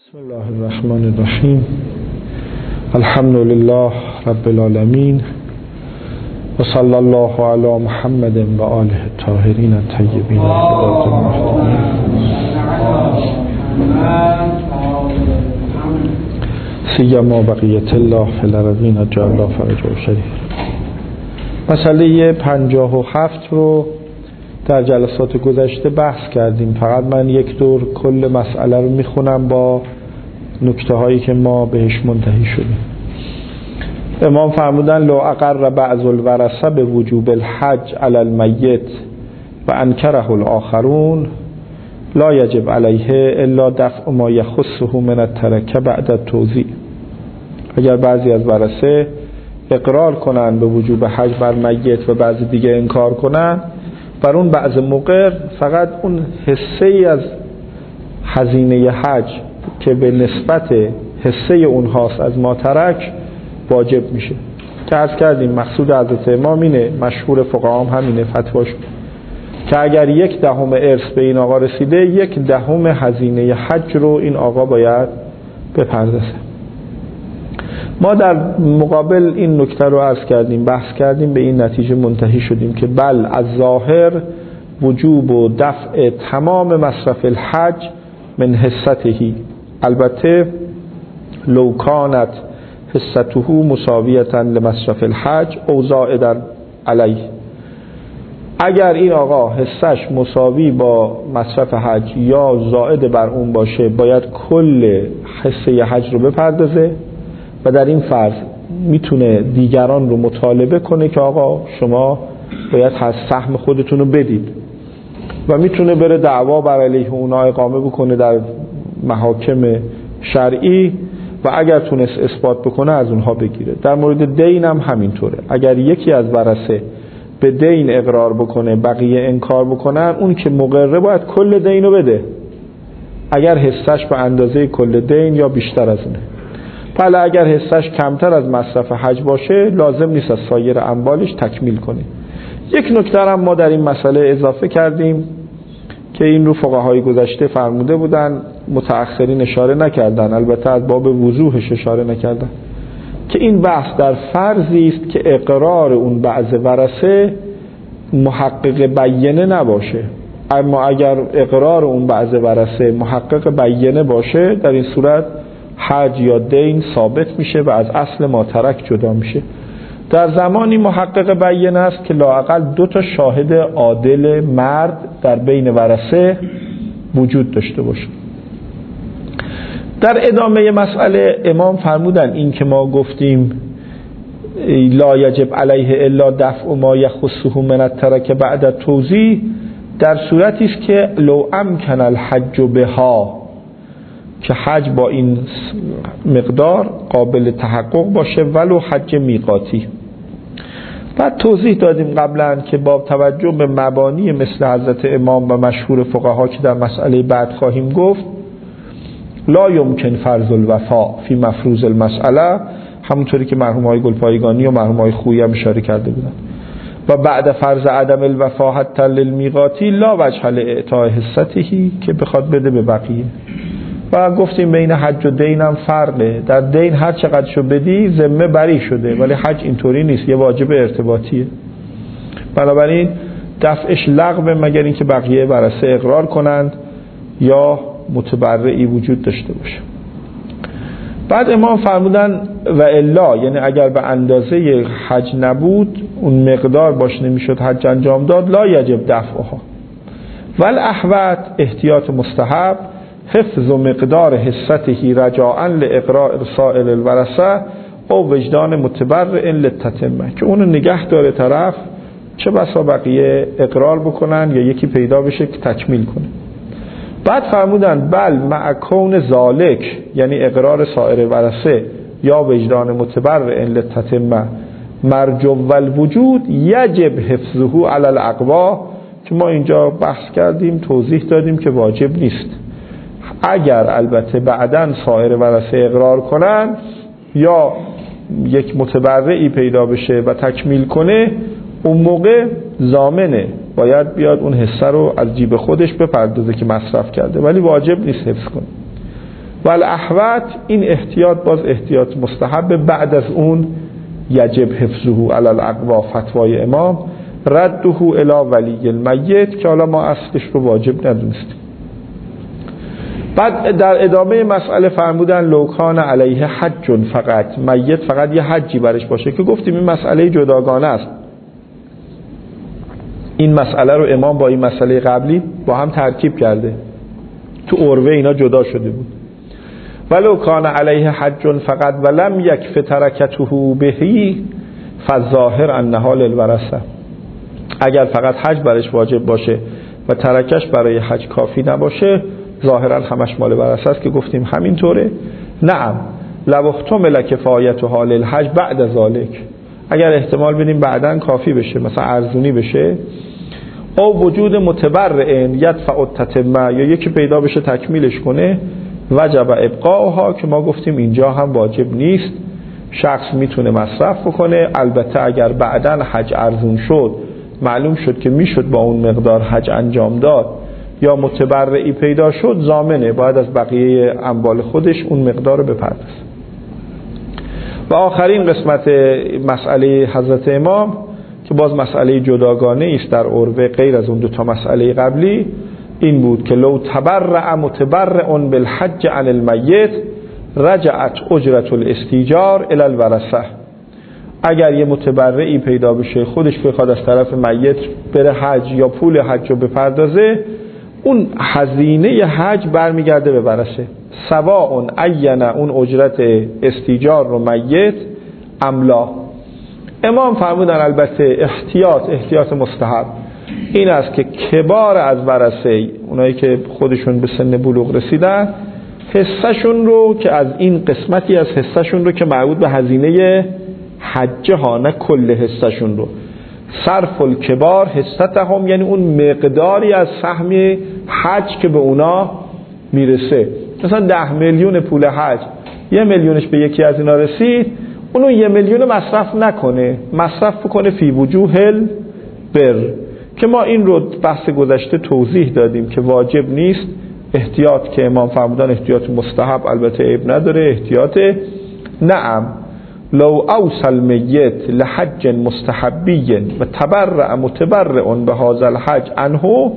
بسم الله الرحمن الرحیم. الحمد لله رب العالمین و صلی الله علی محمد و آله الطاهرین الطیبین المحتمین. سیما بقیت الله فی الارضین جعل الله فرجه شریف. مسئله 57 رو در جلسات گذشته بحث کردیم. فقط من یک دور کل مسئله رو میخونم با نکته هایی که ما بهش منتهی شدیم. امام فرمودن لو اقر بعض الورثه به وجوب الحج علی المیت و انکره الاخرون لا یجب علیه الا دفع ما یخصه من الترکه بعد التوزیع. اگر بعضی از ورثه اقرار کنن به وجوب حج بر میت و بعضی دیگه انکار کنن، بر اون بعض مقر فقط اون حصه ای از هزینه حج که به نسبت حصه اونهاست از ما ترک واجب میشه. که عرض کردیم مقصود حضرت امام اینه، مشهور فقها هم همینه فتواشون، که اگر 1/10 ارث به این آقا رسیده 1/10 هزینه حج رو این آقا باید بپردازه. ما در مقابل این نکته رو عرض کردیم، بحث کردیم، به این نتیجه منتهی شدیم که بل از ظاهر وجوب و دفع تمام مصرف الحج من حصته، البته لو کانت حصته مساویتا لمصرف الحج او زائدا علیه. اگر این آقا حصش مساوی با مصرف حج یا زائد بر اون باشه، باید کل حصه حج رو بپردازه و در این فرض میتونه دیگران رو مطالبه کنه که آقا شما باید سهم خودتون رو بدید و میتونه بره دعوا بر علیه اونا اقامه بکنه در محاکم شرعی و اگر تونست اثبات بکنه از اونها بگیره. در مورد دین هم همینطوره. اگر یکی از ورثه به دین اقرار بکنه بقیه انکار بکنن، اون که مقرره باید کل دین رو بده، اگر حصش به اندازه کل دین یا بیشتر از اونه. بله اگر حصش کمتر از مصرف حج باشه لازم نیست از سایر اموالش تکمیل کنه. یک نکته هم ما در این مسئله اضافه کردیم که این رو فقهای گذشته فرموده بودن، متأخرین اشاره نکردن، البته از باب وضوحش اشاره نکردن، که این بحث در فرضی است که اقرار اون بعض ورثه محقق بیینه نباشه. اما اگر اقرار اون بعض ورثه محقق بیینه باشه، در این صورت حج یا دین ثابت میشه و از اصل ما ترک جدا میشه. در زمانی محقق بیان است که لااقل 2 شاهد عادل مرد در بین ورثه وجود داشته باشه. در ادامه مسئله امام فرمودن این که ما گفتیم لا یجب علیه الا دفع ما یخصه من الترکه بعد التوزیع، در صورتی است که لو امکن الحج بها، که حج با این مقدار قابل تحقق باشه ولو حج میقاتی. بعد توضیح دادیم قبلا که با توجه به مبانی مثل حضرت امام و مشهور فقها که در مسئله بعد خواهیم گفت، لا یمکن فرض الوفا فی مفروض المسئله، همونطوری که مرحوم های گلپایگانی و مرحوم های خویی هم اشاره کرده بودن، و بعد فرض عدم الوفا حتی للمیقاتی لا وجه لاعطاء حصته، که بخواد بده به بقیه. و گفتیم بین حج و دین هم فرقه. در دین هر چقدر شو بدی ذمه بری شده، ولی حج اینطوری نیست، یه واجب ارتباطیه. بنابراین دفعش لغوه مگر اینکه بقیه ورثه اقرار کنند یا متبرعی وجود داشته باشه. بعد امام فرمودن و الا، یعنی اگر به اندازه حج نبود، اون مقدار باش نمیشد حج انجام داد، لا یجب دفعها. والاحوط احتیاط مستحب حفظ و مقدار حصته رجاءً لاقرار سائر الورثه او وجدان متبرع للتتمه، که اونو نگه داره طرف، چه بسا بقیه اقرار بکنن یا یکی پیدا بشه که تکمیل کنه. بعد فرمودن بل مع کون ذالک، یعنی اقرار سائر ورثه یا وجدان متبرع للتتمه مرجو الوجود یجب حفظه علی الاقوا، که ما اینجا بحث کردیم توضیح دادیم که واجب نیست. اگر البته بعداً سایر ورثه اقرار کنن یا یک متبرعی پیدا بشه و تکمیل کنه، اون موقع ضامنه، باید بیاد اون حصه رو از جیب خودش بپردازه که مصرف کرده، ولی واجب نیست حفظ کنه. والاحوط این احتیاط باز احتیاط مستحب، بعد از اون یجب حفظه علی الاقوا فتوای امام رده الی ولی المیت که حالا ما اصلش رو واجب ندونستیم. بعد در ادامه مسئله فرمودن لو کان علیه حج فقط، میت فقط یه حجی برش باشه، که گفتیم این مسئله جداگانه است. این مسئله رو امام با این مسئله قبلی با هم ترکیب کرده، تو عروه اینا جدا شده بود. ولو کان علیه حج فقط ولم یکف ترکته بهی فالظاهر انها للورثه، اگر فقط حج برش واجب باشه و ترکش برای حج کافی نباشه ظاهرا همش مال ورثه است، که گفتیم همینطوره. نعم لو احتمل کفایتها للحج بعد ذلک، اگر احتمال بدیم بعداً کافی بشه، مثلا ارزونی بشه، او وجود متبرع یدفع التتمه، یا یکی پیدا بشه تکمیلش کنه، وجب ابقاؤها، که ما گفتیم اینجا هم واجب نیست، شخص میتونه مصرف بکنه. البته اگر بعداً حج ارزون شد، معلوم شد که میشد با اون مقدار حج انجام داد، یا متبرعی پیدا شد، ضامنه باید از بقیه اموال خودش اون مقدار رو بپردازه. و آخرین قسمت مسئله حضرت امام که باز مسئله جداگانه است در عروه غیر از اون دو تا مسئله قبلی، این بود که لو تبرع متبرع بالحج عن المیت رجعت اجرت الاستیجار الی الورثه، اگر یه متبرعی پیدا بشه خودش بخواد از طرف میت بره حج یا پول حج رو بپردازه، اون هزینه حج برمیگرده به ورثه، سواء عین اون اجرت استیجار رو میت املا. امام فرمودن البته احتیاط مستحب این است که کبار از ورثه، اونایی که خودشون به سن بلوغ رسیدن، حصهشون رو که از این قسمتی از حصهشون رو که مربوط به هزینه حج ها، نه کل حصهشون رو، صرف الکبار حصتهم، یعنی اون مقداری از سهم حج که به اونا میرسه، مثلا 10 میلیون پول حج، 1 میلیونش به یکی از اینا رسید، اونو 1 میلیون مصرف نکنه، مصرف بکنه فی وجوه البر، که ما این رو بحث گذشته توضیح دادیم که واجب نیست. احتیاط که امام فرمودن احتیاط مستحب، البته عیب نداره احتیاط. نعم لو اوصل میت لحج مستحبی و تبرع متبرع به هذا الحج عنه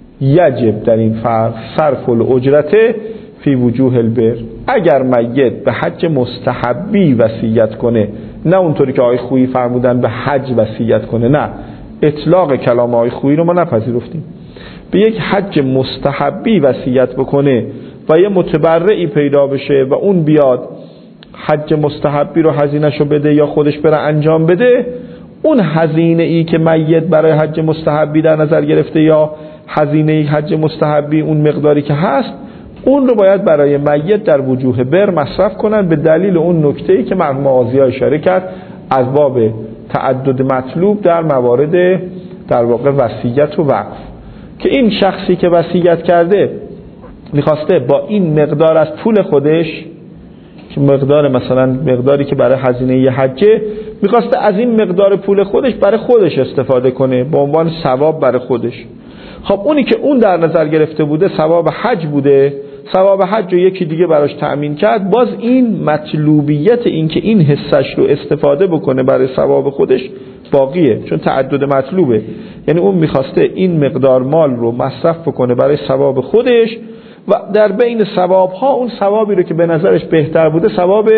یجب در این فرض صرف الاجرت فی وجوه البر، اگر میت به حج مستحبی وصیت کنه، نه اونطوری که آقای خویی فرمودن به حج وصیت کنه، نه، اطلاق کلام آقای خویی رو ما نپذیرفتیم، به یک حج مستحبی وصیت بکنه و یه متبرعی پیدا بشه و اون بیاد حج مستحبی رو هزینه‌شو بده یا خودش بره انجام بده، اون هزینه ای که میت برای حج مستحبی در نظر گرفته یا هزینه حج مستحبی اون مقداری که هست، اون رو باید برای میت در وجوه بر مصرف کنن، به دلیل اون نکته‌ای که مرحوم آغازی اشاره کرد از باب تعدد مطلوب در موارد در واقع وصیت و وقف، که این شخصی که وصیت کرده میخواسته با این مقدار از پول خودش، که مقدار مثلا مقداری که برای هزینه ی حجه، میخواسته از این مقدار پول خودش برای خودش استفاده کنه به عنوان ثواب برای خودش. خب اونی که اون در نظر گرفته بوده ثواب حج بوده، ثواب حج رو یکی دیگه براش تأمین کرد، باز این مطلوبیت این که این حصش رو استفاده بکنه برای ثواب خودش باقیه، چون تعدد مطلوبه، یعنی اون میخواسته این مقدار مال رو مصرف بکنه برای ثواب خودش و در بین ثواب ها اون ثوابی رو که به نظرش بهتر بوده ثواب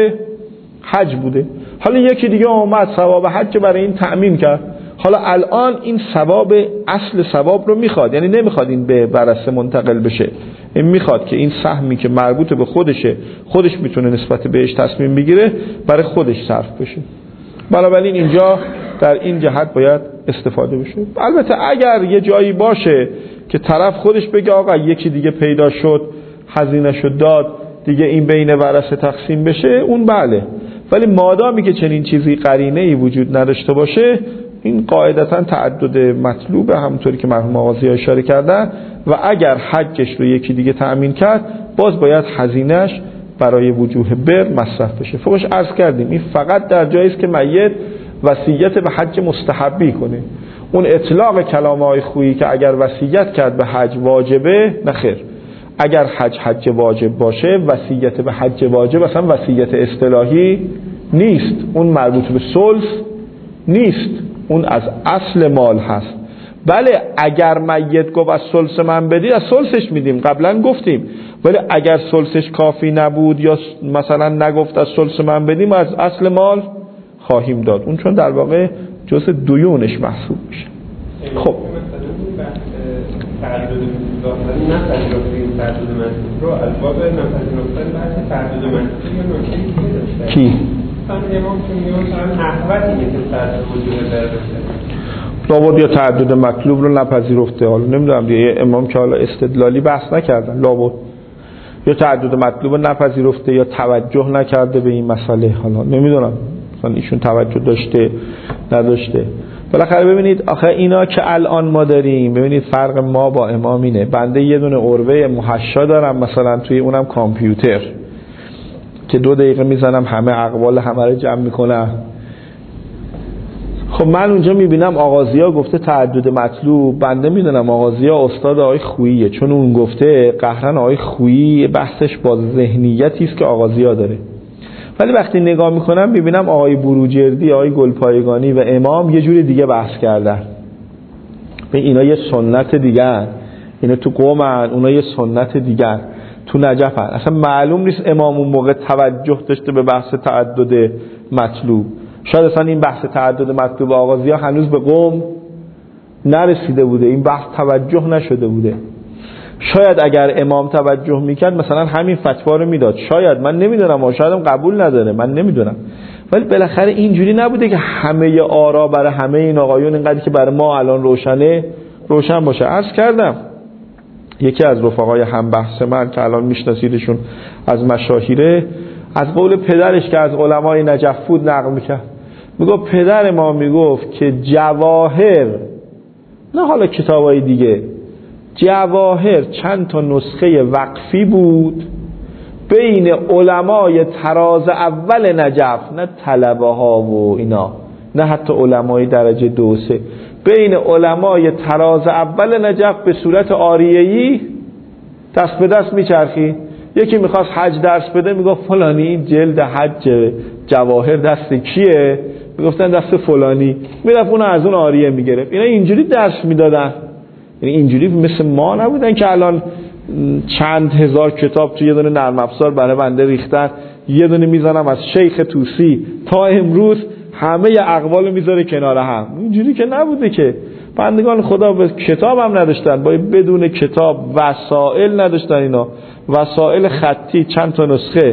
حج بوده. حالا یکی دیگه اومد ثواب حج برای این تأمین کرد، حالا الان این ثواب اصل ثواب رو میخواد، یعنی نمیخواد این به ورثه منتقل بشه، این میخواد که این سهمی که مربوط به خودشه، خودش میتونه نسبت بهش تصمیم بگیره، برای خودش صرف بشه. بنابراین اینجا در این جهت باید استفاده بشه. البته اگر یه جایی باشه که طرف خودش بگه آقا یکی دیگه پیدا شد هزینه شد داد دیگه این بین ورثه تقسیم بشه، اون بله، ولی مادامی که چنین چیزی قرینه‌ای وجود نداشته باشه، این قاعدتاً تعدد مطلوبه، همونطوری که مرحوم آغازی اشاره کردن، و اگر حجش رو یکی دیگه تأمین کرد باز باید هزینه‌اش برای وجوه بر مصرف بشه. فوقش عرض کردیم این فقط در جایی است که میت وصیت به حج مستحبی کنه، اون اطلاق کلام آقای خویی که اگر وصیت کرد به حج واجبه، نخیر، اگر حج واجب باشه، وصیت به حج واجب اصلا وصیت اصطلاحی نیست، اون مربوط به ثلث نیست، اون از اصل مال هست. بله اگر میت گفت از ثلث من بدی، از ثلثش میدیم، قبلا گفتیم. ولی اگر ثلثش کافی نبود یا مثلا نگفت از ثلث من بدیم، از اصل مال خواهیم داد، اون چون در واقع جزء دیونش محسوب میشه. خب تعدد مطلق نپذیرفتیم تعدد مطلوب رو از باب نپذیرفتن بحث تعدد مطلوب یا نکته دیگه داشته کی؟ مثلا امام که میگه مثلا احوطی که تعدد وجود داره لابد یا تعدد مطلوب رو نپذیرفته، حالا نمیدونم دیگه امام که حالا استدلالی بحث نکردن، لابد یا تعدد مطلوب رو نپذیرفته یا توجه نکرده به این مسئله، حالا نمیدونم مثلا ایشون توجه داشته نداشته. بالاخره ببینید آخه اینا که الان ما داریم، ببینید فرق ما با امام اینه، بنده یه دونه عربه محشا دارم مثلا توی اونم کامپیوتر که 2 دقیقه میزنم همه اقوال همه رو جمع میکنم. خب من اونجا میبینم آغازیا گفته تعدد مطلوب، بنده میدونم آغازیا استاد آقای خوییه، چون اون گفته قهرن آقای خویی بحثش با ذهنیتی است که آغازیا داره. ولی وقتی نگاه میکنم میبینم آقای بروجردی، آقای گلپایگانی و امام یه جوری دیگه بحث کردن. اینا یه سنت دیگر، اینا تو قومن، اونا یه سنت دیگر تو نجفن. اصلا معلوم نیست امام اون موقع توجه داشته به بحث تعدد مطلوب. شاید اصلا این بحث تعدد مطلوب آغازی ها هنوز به قوم نرسیده بوده، این بحث توجه نشده بوده. شاید اگر امام توجه میکرد مثلا همین فتوا رو میداد، شاید، من نمیدونم، شاید هم قبول نداره، من نمیدونم. ولی بالاخره اینجوری نبوده که همه آرا برای همه این آقایون اینقدر که برای ما الان روشنه روشن باشه. عرض کردم یکی از رفقای هم بحث من که الان میشناسیدشون از مشاهیره، از قول پدرش که از علمای نجف بود نقل میکرد، میگفت پدر ما میگفت که جواهر، نه حالا کتابای دیگه، جواهر چند تا نسخه وقفی بود بین علمای طراز اول نجف، نه طلبه ها و اینا، نه حتی علمای درجه 2 و 3، بین علمای طراز اول نجف به صورت آریه‌ای دست به دست میچرخید. یکی میخواست حج درس بده میگفت فلانی این جلد حج جواهر دست کیه؟ میگفتن دست فلانی، میرفت اون از اون آریه میگرفت. اینا اینجوری درس میدادن، یعنی اینجوری مثل ما نبودن که الان چند هزار کتاب توی یه دونه نرم افزار برای بنده ریختن، یه دونه میزنم از شیخ طوسی تا امروز همه اقوالو میذاره کنار هم. اینجوری که نبوده که بندگان خدا به کتاب هم نداشتن، با بدون کتاب وسائل نداشتن، اینا وسائل خطی چند تا نسخه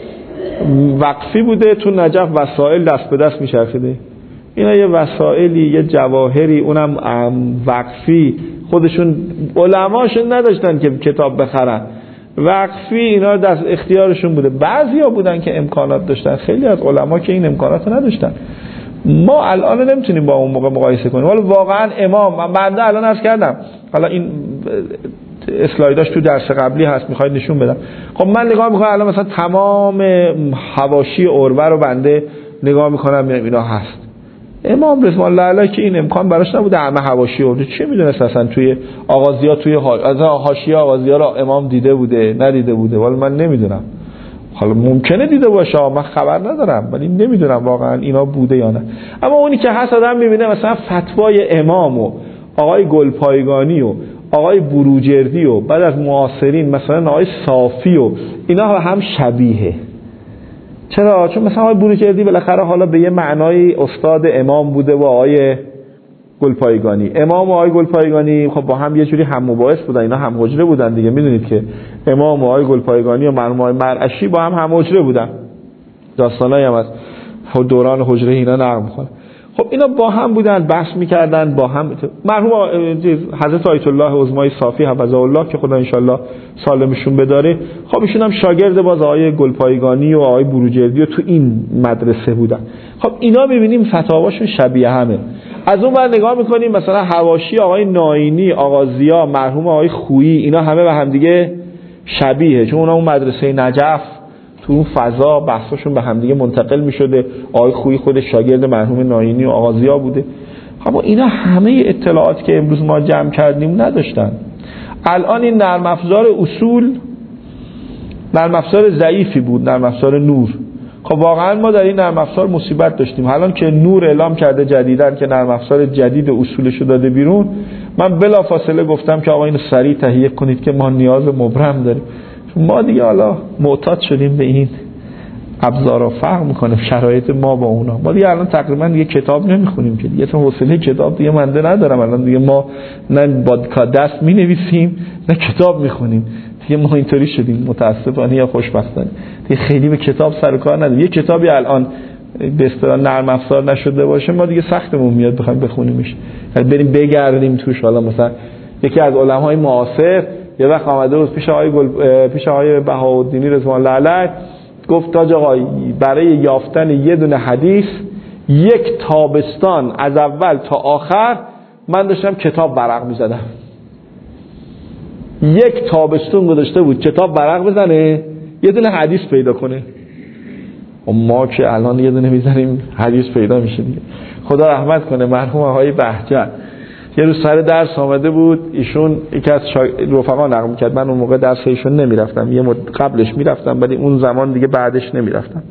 وقفی بوده، تو نجف وسائل دست به دست میچرخیده. اینا یه وسائلی، یه جواهری، اونم وقفی، خودشون علماشون نداشتن که کتاب بخرن، وقفی اینا دست اختیارشون بوده. بعضیا بودن که امکانات داشتن، خیلی از علما که این امکانات نداشتن. ما الان نمیتونیم با اون موقع مقایسه کنیم. ولی واقعا امام، بنده الان عرض کردم، حالا این اسلایداش تو درس قبلی هست میخواید نشون بدم. خب من نگاه میکنم الان مثلا تمام حواشی عروه رو بنده نگاه میکنم میبینم اینا هست. امام رضوان الله علیه که این امکان براش نبوده همه حواشی عروه، چه میدونست اصلا توی آغازیا، توی حاشیه آغازیا رو امام دیده بوده ندیده بوده؟ ولی من نمیدونم، حالا ممکنه دیده باشه، من خبر ندارم، ولی نمیدونم واقعا اینا بوده یا نه. اما اونی که هست آدم میبینه مثلا فتوای امام و آقای گلپایگانی و آقای بروجردی و بعد از معاصرین مثلا آقای صافی و اینا هم شبیه. چرا؟ چون مثلا آقای بروجردی بالاخره حالا به یه معنای استاد امام بوده و آقای گلپایگانی، امام و آقای گلپایگانی خب با هم یه جوری هم مباحث بودن، اینا هم حجره بودن دیگه. میدونید که امام و آقای گلپایگانی و مرحوم آقای مرعشی با هم حجره بودن، داستانایی هم از دوران حجره اینا نقل می‌کنه. خب اینا با هم بودن، بحث می‌کردن با هم. مرحوم حضرت آیت الله عظمای صافی حفظه الله که خدا ان شاءالله سالمشون بداره، خب ایشون هم شاگرد باز آقای گلپایگانی و آقای بروجردی و تو این مدرسه بودن. خب اینا می‌بینیم فتاواشون شبیه همه. از اون بعد نگاه می‌کنیم مثلا حواشی آقای ناینی، آغازیا، مرحوم آقای خویی، اینا همه به هم دیگه شبیه، چون اونا اون مدرسه نجف تو اون فضا بحثاشون به هم دیگه منتقل می‌شده. آقای خویی خودش شاگرد مرحوم ناینی و آغازیا بوده. اما اینا همه اطلاعاتی که امروز ما جمع کردیم نداشتن. الان این نرم افزار اصول نرم افزار ضعیفی بود، نرم افزار نور. خب واقعا ما در این نرم افزار مصیبت داشتیم. الان که نور اعلام کرده جدیداً که نرم افزار جدید اصولشو داده بیرون، من بلافاصله گفتم که آقا اینو سریع تهیه کنید که ما نیاز مبرم داریم. ما دیگه حالا معتاد شدیم به این ابزارا، فرق میکنه شرایط ما با اونا. ما دیگه الان تقریبا دیگه کتاب نمیخونیم که دیگه حوصله کتاب دیگه منده ندارم. الان دیگه ما نه با دست مینویسیم نه کتاب میخونیم دیگه. ما اینطوری شدیم متاسفانه یا خوشبختانه دیگه خیلی به کتاب سر و کار نداریم. یه کتابی الان به اصطلاح نرم افزار نشده باشه ما دیگه سختمون میاد بخوایم بخونیمش، یعنی بریم بگردیم توش. حالا مثلا یکی از علمای معاصر یه وقت آمده بود پیش آقای بهاءالدین رضوان الله علیه، گفت تاج آقای برای یافتن یه دونه حدیث یک تابستان از اول تا آخر من داشتم کتاب ورق می‌زدم. یک تابستون گذاشته بود کتاب ورق بزنه یه دونه حدیث پیدا کنه. و ما که الان یه دونه میزنیم حدیث پیدا میشه دیگه. خدا رحمت کنه مرحوم آقای بهجت، یه روز سر درس آمده بود، ایشون یکی از رفقا نقل می‌کرد، من اون موقع درس ایشون نمیرفتم، یه قبلش میرفتم ولی اون زمان دیگه بعدش نمیرفتم.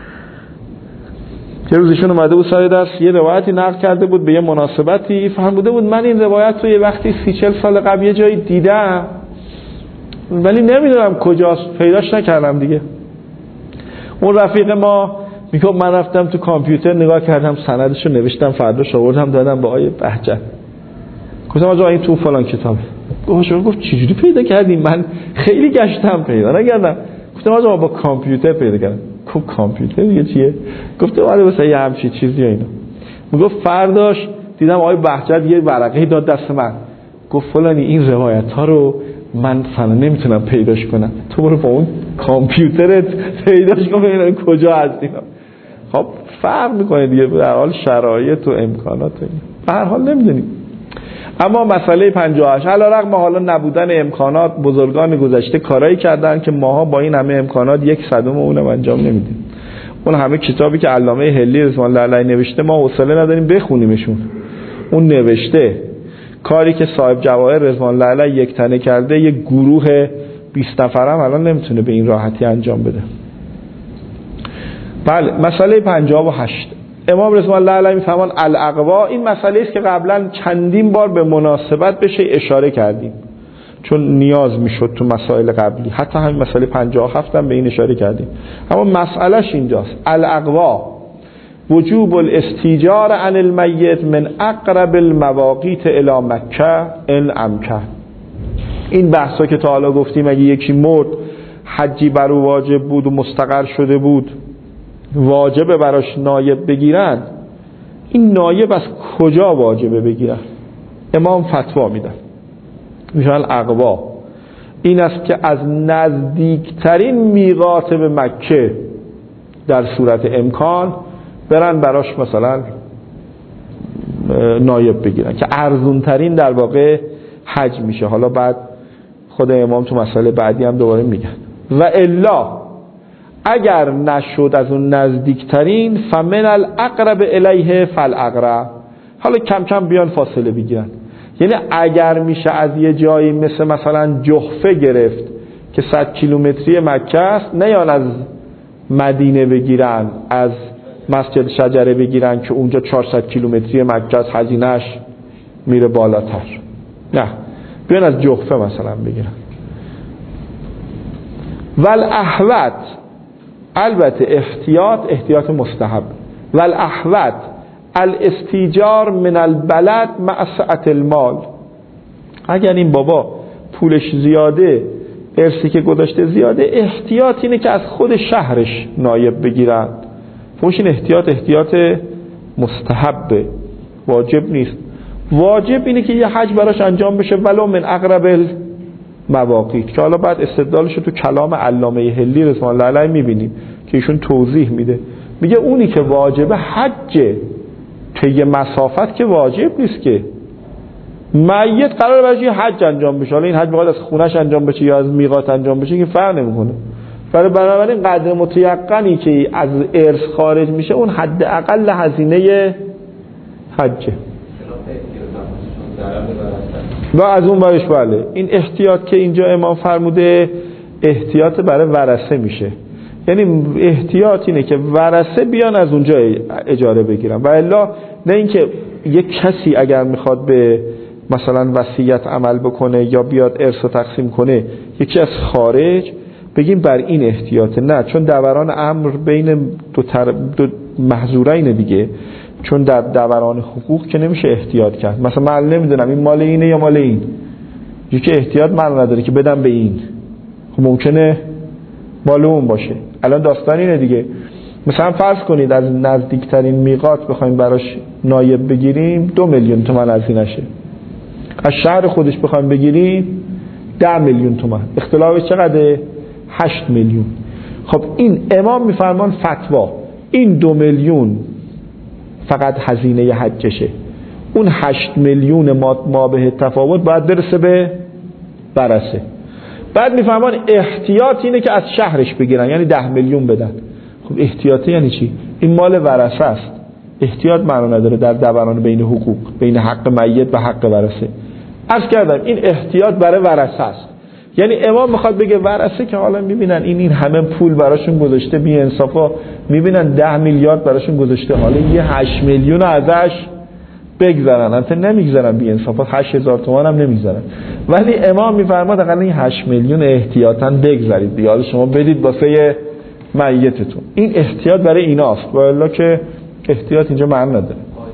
یه روز ایشون اومده بود سر درس، یه روایتی نقل کرده بود به یه مناسبتی، فهمیده بود من این روایت رو یه وقتی 30-40 سال قبل یه جایی دیدم ولی نمیدونم کجاست، پیداش نکردم دیگه. اون رفیق ما میگه من رفتم تو کامپیوتر نگاه کردم، سندش رو نوشتم، فرداش آوردم دادم به آقای بهجت. گفتم آقا این تو فلان کتابه. گفت چجوری پیدا کردی؟ من خیلی گشتم پیدا نکردم. گفتم آقا با کامپیوتر پیدا کردم. گفت کامپیوتر دیگه چیه؟ گفتم آره واسه یه همچین چیزی اینا. میگفت فرداش دیدم آقای بهجت یه ورقه داد دست من، گفت فلانی این روایت ها رو من فعلا نمیتونم پیداش کنم، تو برو با اون کامپیوترت پیداش کن ببین کجا هست اینا. خب فرق میکنه دیگه در حال شرایط و امکانات اینا. به هر حال نمیدونیم. اما مسئله 58 علیرغم حالا نبودن امکانات بزرگان گذشته کارایی کردن که ماها با این همه امکانات 1/100 اونم انجام نمیدیم. اون همه کتابی که علامه هلی رضوان الله علیه نوشته ما حوصله نداریم بخونیمشون. اون نوشته کاری که صاحب جواهر رضوان الله علیه یک تنه کرده یک گروه 20 نفرم الان نمیتونه به این راحتی انجام بده. بله مسئله 58 امام رضوان الله علیه میفهمن الاقوا، این مسئله است که قبلا چندین بار به مناسبت بشه اشاره کردیم چون نیاز میشد تو مسائل قبلی، حتی همین مسئله 57 هم به این اشاره کردیم. اما مسئلهش اینجاست الاقوا وجوب الاستیجار عن المیت من اقرب المواقیت الی مکه ان امکن. این بحثا که تا حالا گفتیم اگه یکی مرد حجی بر او واجب بود و مستقر شده بود واجبه براش نایب بگیرن، این نایب از کجا واجبه بگیرن؟ امام فتوا میدن میشن اقوا این است که از نزدیکترین میقات به مکه در صورت امکان برن براش مثلا نایب بگیرن که ارزونترین در واقع حج میشه. حالا بعد خود امام تو مسئله بعدی هم دوباره میگن و الا اگر نشد از اون نزدیکترین فمن الاقرب الیه فالاقرب، حالا کم کم بیان فاصله بگیرن. یعنی اگر میشه از یه جایی مثلا جحفه گرفت که 100 کیلومتری مکه است، نه یا از مدینه بگیرن از مسجد شجره بگیرن که اونجا 400 کیلومتری مکه است هزینه‌اش میره بالاتر، نه بیان از جحفه مثلا بگیرن. والاحوط البته احتیاط مستحب، والاحوط الاستیجار من البلد مع سعة المال. اگر این بابا پولش زیاده ارثی که گذاشته زیاده، احتیاط اینه که از خود شهرش نایب بگیرن. فوش این احتیاط مستحبه، واجب نیست. واجب اینه که یه حج براش انجام بشه ولو من اقرب المواقیت، که حالا بعد استدلالش رو تو کلام علامه هلی رضوان الله علیه میبینیم که ایشون توضیح میده. میگه اونی که واجبه حجه، طی مسافت که واجب نیست که. میت قراره براش یه حج انجام بشه، حالا این حج میخواد از خونش انجام بشه یا از میقات انجام بشه که فرق نمیکنه. بنابراین قدر متیقنی که از ارث خارج میشه اون حد اقل هزینه حجه. و از اون برش بله این احتیاط که اینجا امام فرموده احتیاط برای ورثه میشه، یعنی احتیاط اینه که ورثه بیان از اونجا اجاره بگیرن و الا نه اینکه یک کسی اگر میخواد به مثلا وصیت عمل بکنه یا بیاد ارث رو تقسیم کنه یکی از خارج بگیم بر این احتیاطه، نه، چون دوران امر بین دو محظورین دیگه، چون در دوران حقوق که نمیشه احتیاط کرد. مثلا من نمیدونم این مال اینه یا مال این، یکی احتیاط من نداره که بدم به این، خب ممکنه مال اون باشه. الان داستان اینه دیگه، مثلا فرض کنید از نزدیکترین میقات بخوایم براش نایب بگیریم 2 میلیون تومان هزینه‌شه، از شهر خودش بخوایم بگیریم 10 میلیون تومان، اختلافش چقدره؟ 8 میلیون. خب این امام میفرمان فتوا این 2 میلیون فقط هزینه حجشه، اون 8 میلیون ما به تفاوت باید برسه به ورثه. بعد میفرمان احتیاط اینه که از شهرش بگیرن، یعنی 10 میلیون بدن. خب احتیاطه یعنی چی؟ این مال ورثه است، احتیاط معنا نداره در دوران بین حقوق، بین حق میت و حق ورثه. عرض کردم این احتیاط برای ورثه است، یعنی امام میخواد بگه ورثه که حالا میبینن این همه پول براشون گذاشته، بی انصافا میبینن 10 میلیارد براشون گذاشته، حالا یه 8 میلیون ازش بگذارن، البته نمیگذارن بی انصافا، 8000 تومان هم نمیگذارن، ولی امام میفرماد اقلا این 8 میلیون احتیاطاً بگذارید دیگه، حالا شما بدید واسه میتتون. این احتیاط برای ایناست، والا که احتیاط اینجا معنی نداره.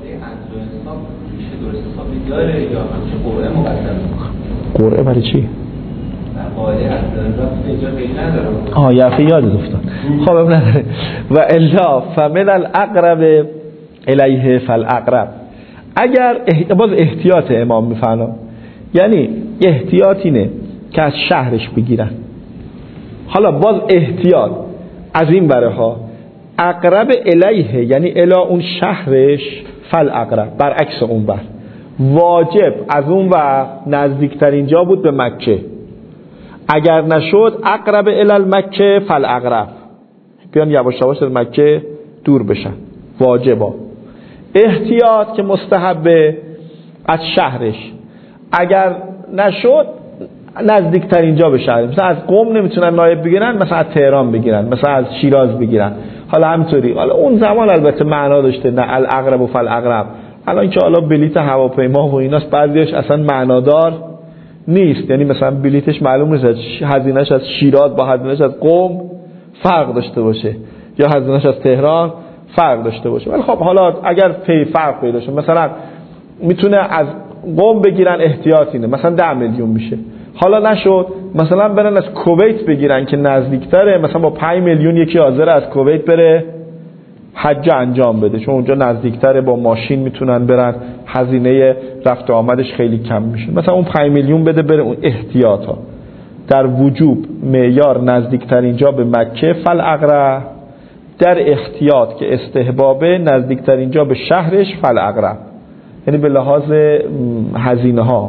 داره یا همچه قرعه مقدم؟ قرعه برای چی؟ قاعده اصلا اینجا خیلی نداره. یافی یادت افتاد. خب نداره. و الا فمن الاقرب الیه فالاقرب. اگر باز احتیاط امام میفرما، یعنی احتیاط اینه که از شهرش بگیرن. حالا باز احتیاط از این بره ها، اقرب الیه یعنی الا اون شهرش، فالاقرب برعکس اون بر، واجب از اون و نزدیکترین جا بود به مکه، اگر نشد اقرب الی المکه فالاقرب، بیان یواش یواش از مکه دور بشن، واجبا. احتیاط که مستحبه از شهرش، اگر نشد نزدیکترین جا به شهر، مثلا از قم نمیتونن نایب بگیرن، مثلا از تهران بگیرن، مثلا از شیراز بگیرن. حالا همینطوری، حالا اون زمان البته معنا داشته نه الاقرب و فالاقرب، الان که حالا بلیت هواپیما و ایناست بعضیش اصلا معنادار نیست، یعنی مثلا بلیتش معلوم نیست هزینه‌اش از شیراز با هزینه‌اش از قم فرق داشته باشه یا هزینه‌اش از تهران فرق داشته باشه، ولی خب حالا اگر فرق پیدا شه، مثلا میتونه از قم بگیرن، احتیاط اینه مثلا 10 میلیون میشه، حالا نشد مثلا برن از کویت بگیرن که نزدیکتره، مثلا با 5 میلیون یکی حاضر از کویت بره حج انجام بده، چون اونجا نزدیکتره، با ماشین میتونن برن، هزینه رفت و آمدش خیلی کم میشه، مثلا اون 5 میلیون بده بره. اون احتیاطا در وجوب معیار نزدیکترین جا به مکه فالاقرب، در احتیاط که استحبابه نزدیکترین جا به شهرش فالاقرب، یعنی به لحاظ هزینه ها.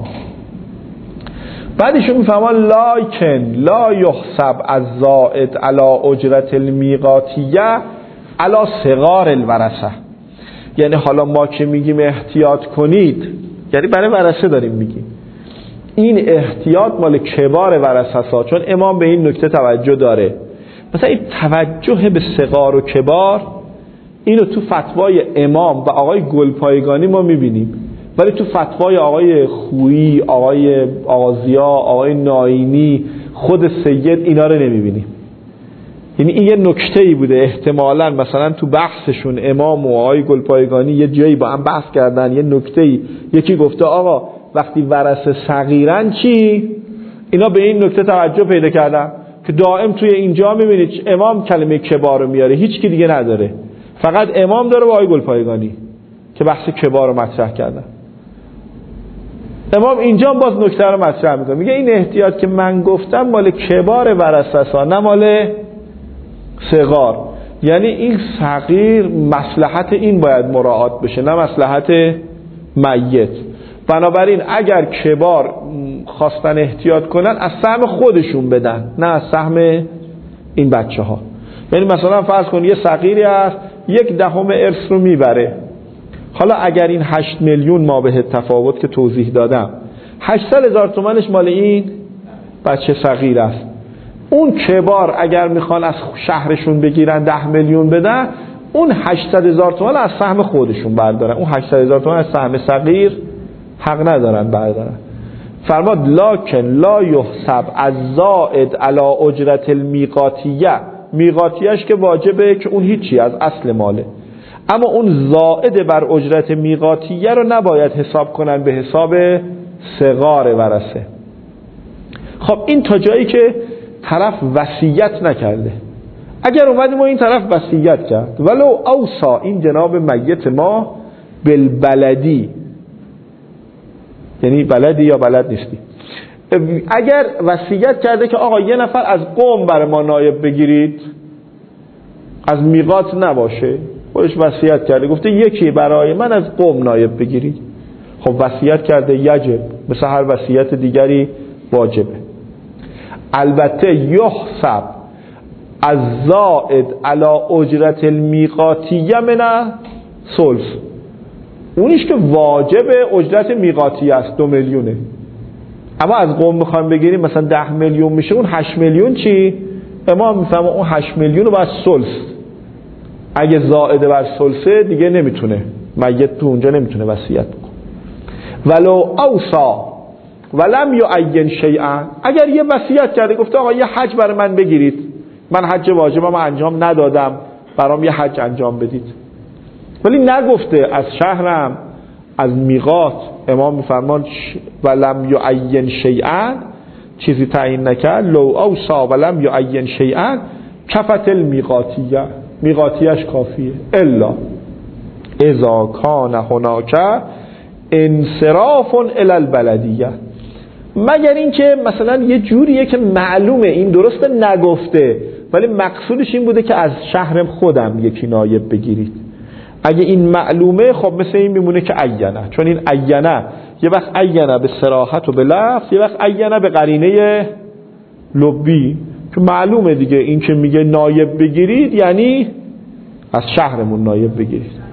بعدشون میفهمان لایکن لا یحسب الزائد علی اجرت المیقاتیه علی صغار الورثه، یعنی حالا ما که میگیم احتیاط کنید یعنی برای ورثه داریم میگیم، این احتیاط مال کبار ورثه ها، چون امام به این نکته توجه داره. مثلا این توجه به صغار و کبار اینو تو فتوای امام و آقای گلپایگانی ما میبینیم، ولی تو فتوای آقای خویی، آقای آغازیا، آقای ناینی، خود سید اینا رو نمیبینیم. یعنی این یه نکته‌ای بوده احتمالاً مثلا تو بحثشون امام و آقای گلپایگانی یه جایی با هم بحث کردن، یه نکته‌ای یکی گفته آقا وقتی ورثه صغیرن چی؟ اینا به این نکته توجه پیدا کردن که دائم توی اینجا میبینید امام کلمه کبار رو میاره، هیچ کی دیگه نداره، فقط امام داره و آقای گلپایگانی که بحث کبار رو مطرح کردن. امام اینجا باز نکته رو مطرح میکنه، میگه این احتیاط که من گفتم مال کبار ورثه ها نه مال صغار، یعنی این صغیر مصلحت این باید مراعات بشه نه مصلحت میت. بنابراین اگر کبار خواستن احتیاط کنن از سهم خودشون بدن نه از سهم این بچه ها. یعنی مثلا فرض کن یه صغیری هست 1/10 ارث رو میبره، حالا اگر این 8 میلیون ما به تفاوت که توضیح دادم 800,000 تومنش مال این بچه صغیر است. اون کبار اگر میخوان از شهرشون بگیرن 10 میلیون بدن، اون 800,000 تومان از سهم خودشون بردارن، اون 800,000 تومان از سهم صغیر حق ندارن بردارن. فرماد لکن لا یحسب الزائد علی اجرت المیقاتیه، میقاتیش که واجبه که اون هیچی از اصل ماله، اما اون زائد بر اجرت میقاتیه رو نباید حساب کنن به حساب صغار ورثه. خب این تا جایی که طرف وصیت نکرده. اگر اومدیم و این طرف وصیت کرد ولو اوصا، این جناب میت ما بالبلدی، یعنی بلدی یا بلد نیستی، اگر وصیت کرده که آقا یه نفر از قوم برای ما نایب بگیرید، از میقات نباشه، خودش وصیت کرده گفته یکی برای من از قوم نایب بگیرید، خب وصیت کرده یجب، مثل هر وصیت دیگری واجبه. البته یحسب الزائد علی اجرت المیقاتیه من ثلث، اونیش که واجب اجرت میقاتیه است 2 میلیونه، اما از قوم میخوایم بگیریم مثلا 10 میلیون میشه، اون 8 میلیون چی؟ امام میفهمه اون 8 میلیون رو باید ثلث، اگه زائد بر ثلثه دیگه نمیتونه میت تو اونجا نمیتونه وصیت بکنه. ولو اوصا ولم یعین شیئا، اگر یه وصیت کرده گفته آقا یه حج برای من بگیرید، من حج واجبم انجام ندادم، برام یه حج انجام بدید، ولی نگفته از شهرم از میقات، امام میفرمان ولم یعین شیئا، چیزی تعیین نکرد، لو اوصا ولم یعین شیئا کفت المیقاتیه، میقاتیش کافیه، الا اذا کان هناک انصراف الی البلدیه، مگر اینکه مثلا یه جوریه که معلومه این درسته نگفته ولی مقصودش این بوده که از شهر خودم یکی نایب بگیرید، اگه این معلومه خب مثل این میمونه که عینه، چون این عینه یه وقت عینه به صراحت و به لفظ، یه وقت عینه به قرینه لبی، که معلومه دیگه این که میگه نایب بگیرید یعنی از شهرمون نایب بگیرید.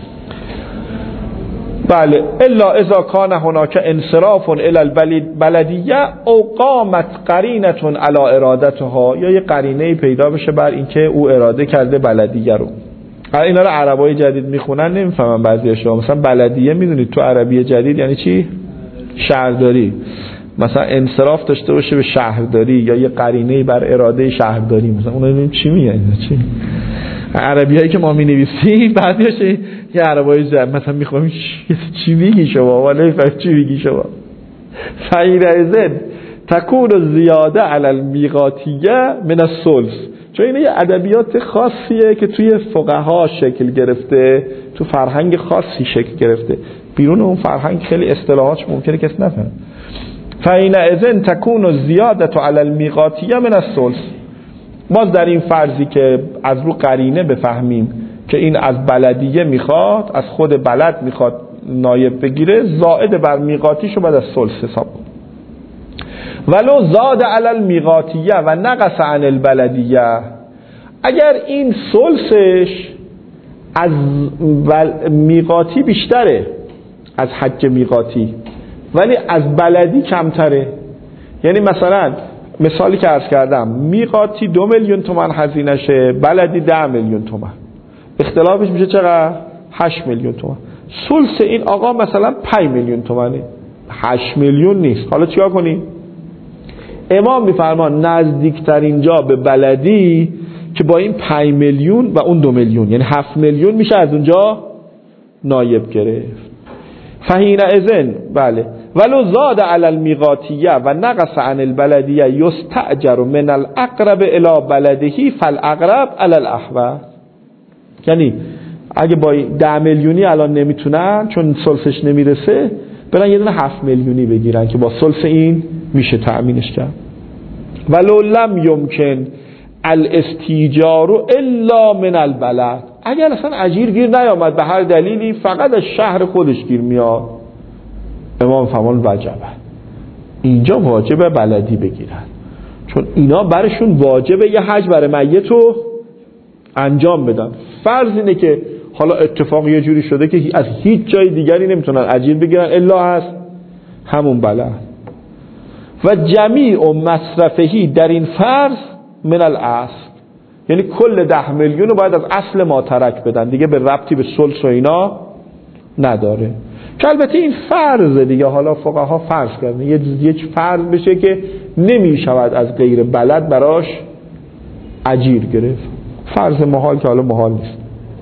بله، الا اذا کان هناک انصراف الی البلدیه او قامت قرینه علی ارادتها، یا یه قرینه پیدا بشه بر اینکه او اراده کرده بلدیه رو. اینا رو عربای جدید میخونن نمیفهمن بعضی‌هاش، مثلا بلدیه میدونید تو عربی جدید یعنی چی؟ شهرداری، مثلا انصراف داشته باشه به شهرداری یا یه قرینه بر اراده شهرداری، مثلا اون نمیدونیم چی میگن اینا چی. عربیایی که ما می‌نویسیم بعضی‌هاش یه عربای جدید مثلا میخوام چی میگی شما، ولی نمی‌فهمم چی میگی شما. فایرزن تکون زیاده علی المیقاتیه من الثلث، چون این یه ادبیات خاصیه که توی فقها شکل گرفته، تو فرهنگ خاصی شکل گرفته، بیرون اون فرهنگ خیلی اصطلاحاتش ممکنه کسی نفهمه. فایرزن تکون زیاده علی المیقاتیه من الثلث، باز در این فرضی که از رو قرینه بفهمیم که این از بلدیه میخواد، از خود بلد میخواد نایب بگیره، زائد بر میقاتیشو بعد از ثلث حساب کن. ولو زاد علی المیقاتیه و نقص عن البلدیه، اگر این ثلثش از میقاتی بیشتره، از حج میقاتی، ولی از بلدی کمتره، یعنی مثلا مثالی که عرض کردم میقاتی 2 میلیون تومان هزینه شه، بلدی 10 میلیون تومان، اختلافش میشه چقدر؟ 8 میلیون تومان. ثلث این آقا مثلا 5 میلیون تومانه، 8 میلیون نیست. حالا چیکار کنیم؟ امام میفرمان نزدیکترین جا به بلدی که با این 5 میلیون و اون 2 میلیون یعنی 7 میلیون میشه از اونجا نایب گرفت. فهین اذن بله ولو زاد علی المیقاتیه و نقص عن البلدیه یستأجر من الاقرب الی بلده فالاقرب علی الاحوط، یعنی اگه با 10 میلیونی الان نمیتونن چون ثلثش نمیرسه، برن یه دونه 7 میلیونی بگیرن که با ثلث این میشه تأمینش کرد. ولو لم یمکن الاستیجار الا من البلد، اگر اصلا اجیر گیر نیامد به هر دلیلی، فقط از شهر خودش گیر میاد، امام فرمان وجبه، اینجا واجبه بلدی بگیرن، چون اینا برشون واجبه یه حج برای میت رو انجام بدن. فرض اینه که حالا اتفاق یه جوری شده که از هیچ جای دیگری نمیتونن اجیر بگیرن الا از همون بلد. و جمیع مصرفهی در این فرض من الاصل، یعنی کل 10 میلیون رو باید از اصل ما ترک بدن، دیگه به ربطی به ثلث و اینا نداره. که البته این فرض دیگه، حالا فقها فرض کردن یک فرض بشه که نمی شود از غیر بلد براش اجیر گرفت، فرض محال که حالا محال نیست.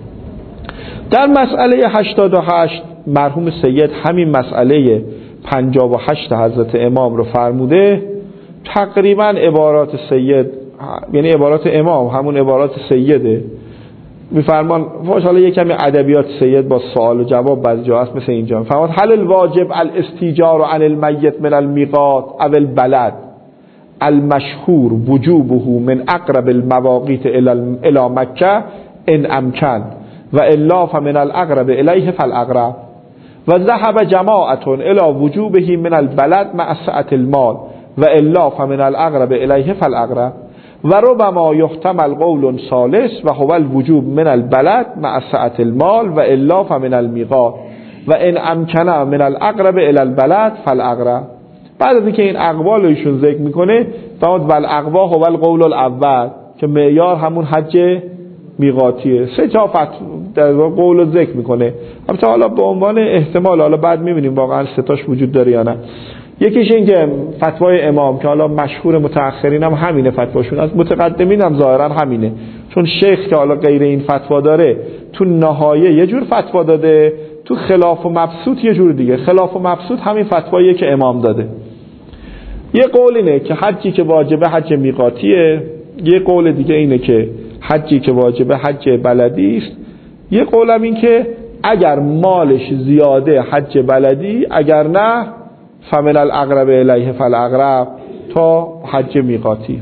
در مسئله 88 مرحوم سید همین مسئله 58 حضرت امام رو فرموده. تقریبا عبارات سید، یعنی عبارات امام همون عبارات سیده، میفرمان واش. حالا یک کمی ادبیات سید با سوال و جواب بعضی جا هست، مثل اینجا فرمود هل الواجب الاستیجار عن المیت من المیقات او البلد المشهور وجوبه من اقرب المواقیت الى مکه ان امکن و الا فمن الاقرب الیه فالاقرب و ذهب جماعة الى وجوبه من البلد مع سعة المال و الا فمن الاقرب الیه فالاقرب و ربما یحتمل قول ثالث و هو الوجوب من البلد مع سعة المال و الا فمن المیقات و ان امکن من الاقرب الی البلد فالاقرب. بعد از اینکه این اقوال رو ایشون ذکر میکنه فرمود والاقوا هو القول الاول که معیار همون حج میقاتیه. 3 تا در قول رو ذکر میکنه، البته حالا به عنوان احتمال، حالا بعد میبینیم واقعا 3 تاش وجود داره یا نه. یکیش این که فتوای امام که حالا مشهور متأخرین هم همینه فتواشون، از متقدمین هم ظاهرا همینه، چون شیخ که حالا غیر این فتوا داره تو نهایه یه جور فتوا داده، تو خلاف و مبسوط یه جور دیگه. خلاف و مبسوط همین فتواییه که امام داده. یه قول اینه که حجی که واجبه حج میقاتیه، یه قول دیگه اینه که حجی که واجبه حج بلدی است، یه قولم این که اگر مالش زیاده حج بلدی، اگر نه فمن الاقرب الیه فالاقرب تا حج میقاتی.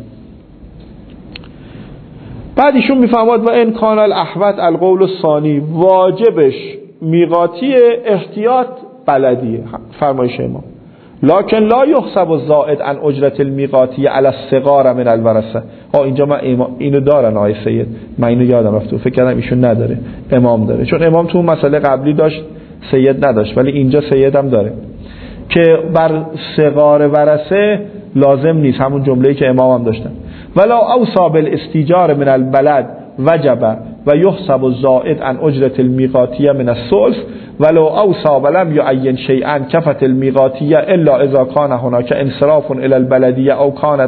بعد ایشون میفهمد و ان کان الاحوط القول الثانی، واجبش میقاتی، احتیاط بلدیه. فرمایش امام لکن لا یحسب الزائد عن اجرت الميقاتیه علی الصغار من الورثه. اینجا من اینو دارن آقای سید، من اینو یادم رفت، فکر کردم ایشون نداره، امام داره، چون امام تو مسئله قبلی داشت سید نداشت، ولی اینجا سید هم داره که بر صغار ورثه لازم نیست، همون جمله‌ای که امام هم داشتن. ولا اوصى بالاستیجار من البلد وجب و یحسب الزائد عن اجرت الميقاتیه من الثلث ولو اوصى ولم يعين شيئا كفت الميقاتیه الا اذا كان هناك انصراف الى البلدیه او كانت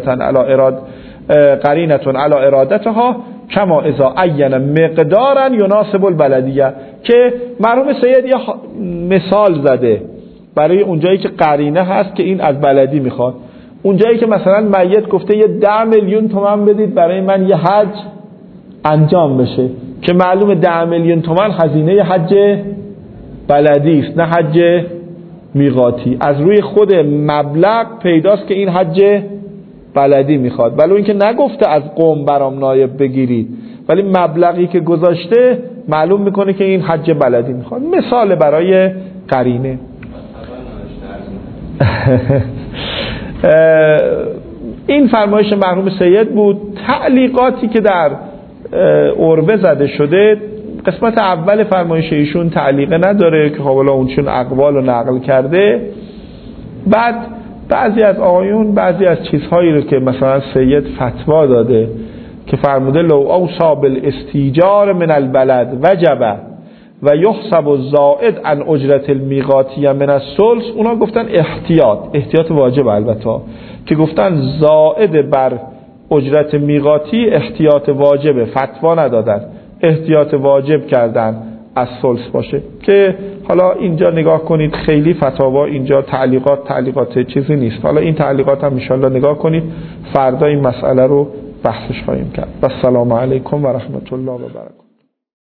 قرینه على ارادتها کما اذا عین مقدارا يناسب البلدیه. که مرحوم سید یه مثال زده برای اونجایی که قرینه هست که این از بلدی میخواد، اونجایی که مثلا میت گفته یه 10 میلیون تومان بدید برای من یه حج انجام بشه، که معلومه 10 میلیون تومان هزینه حج بلدی است نه حج میقاتی. از روی خود مبلغ پیداست که این حج بلدی میخواد، ولی اینکه نگفته از قوم برام نایب بگیرید، ولی مبلغی که گذاشته معلوم میکنه که این حج بلدی میخواد. مثال برای قرینه. این فرمایش مرحوم سید بود. تعلیقاتی که در عروه زده شده، قسمت اول فرمایش ایشون تعلیقه نداره که حالا اونشون اقوال رو نقل کرده. بعد بعضی از آقایون بعضی از چیزهایی رو که مثلا سید فتوا داده که فرموده لو اوصى بالاستیجار من البلد وجب و یحسب الزائد عن اجرت الميقاتیه من الثلث، اونا گفتن احتیاط واجب، البته که گفتن زائد بر اجرت میقاتی احتیاط واجبه، فتوا ندادن، احتیاط واجب کردن از ثلث باشه. که حالا اینجا نگاه کنید خیلی فتاوا اینجا تعلیقات چیزی نیست. حالا این تعلیقات هم انشالله نگاه کنید، فردا این مسئله رو بحثش خواهیم کرد. و السلام علیکم و رحمت الله و برکاته.